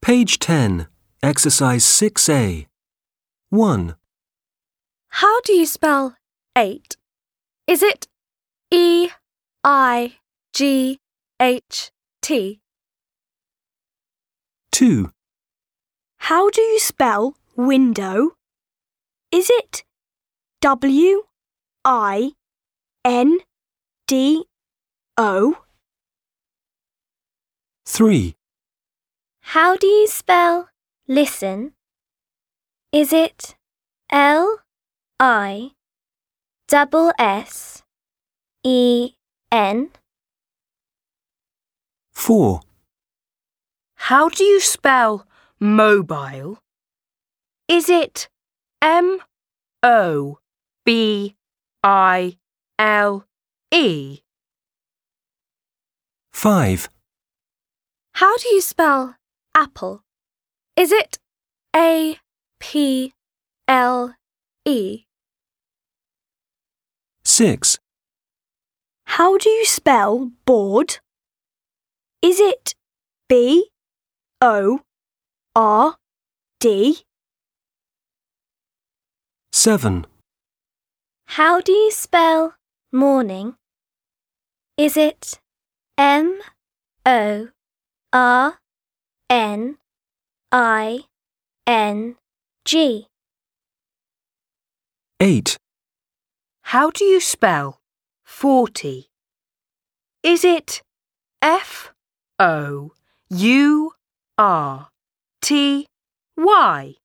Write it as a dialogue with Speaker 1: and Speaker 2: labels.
Speaker 1: Page 10, Exercise 6A. 1.
Speaker 2: How do you spell 8? Is it E-I-G-H-T?
Speaker 1: 2.
Speaker 3: How do you spell window? Is it W-I-N-D-O?
Speaker 1: 3.
Speaker 4: How do you spell listen? Is it L-I-S-S-E-N?
Speaker 1: 4.
Speaker 2: How do you spell mobile? Is it M-O-B-I-L-E?
Speaker 1: 5.
Speaker 2: How do you spell apple? Is it A-P-L-E?
Speaker 1: 6.
Speaker 3: How do you spell board? Is it B-O-R-D?
Speaker 1: 7.
Speaker 4: How do you spell morning? Is it M-O-R-N-I-N-G?
Speaker 1: 8.
Speaker 2: How do you spell 40? Is it F-O-U-R-T-Y?